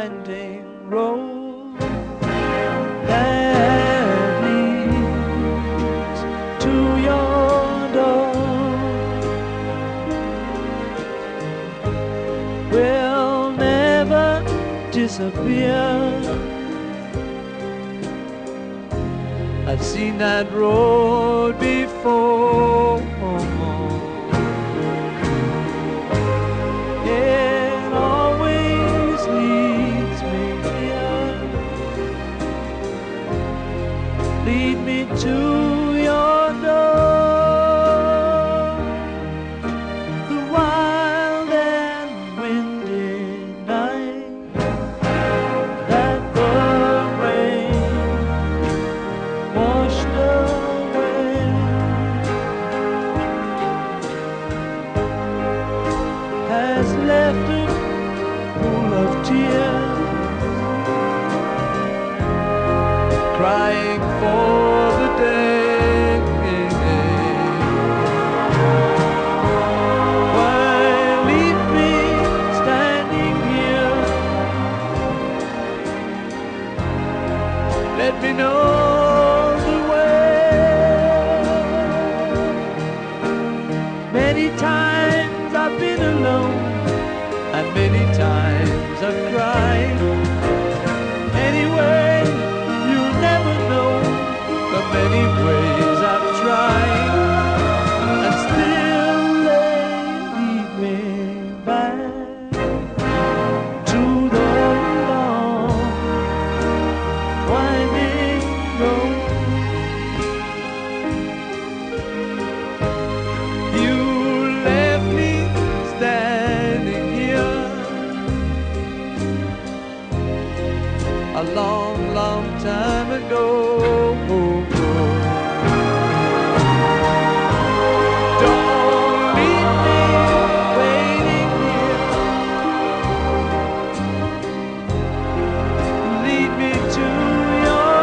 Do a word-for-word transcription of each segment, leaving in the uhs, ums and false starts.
winding road that leads to your door will never disappear. I've seen that road before. It always leads me here. Lead me to your door. The wild and windy night that the rain washed away has left a pool of tears, crying for the day why leave me standing here? Let me know the way. Many times I've been alone, and many times I've cried. Anyway, you'll never know the many ways I've tried, and still they lead me back to the long winding road. You left me standing here a long, long time ago. Don't leave me waiting here. Lead me to your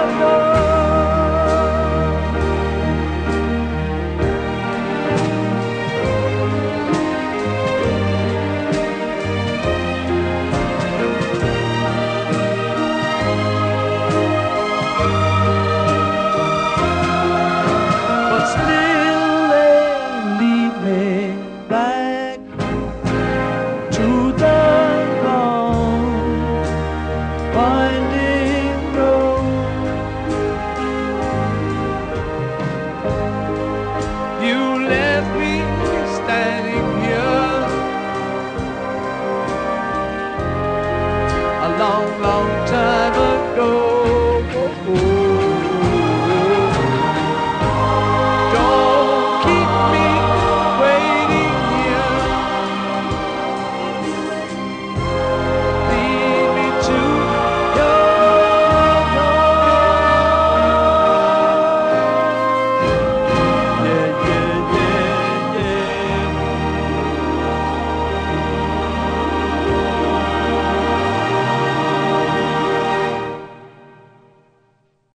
still they lead me back to the long winding road. You left me standing here a long, long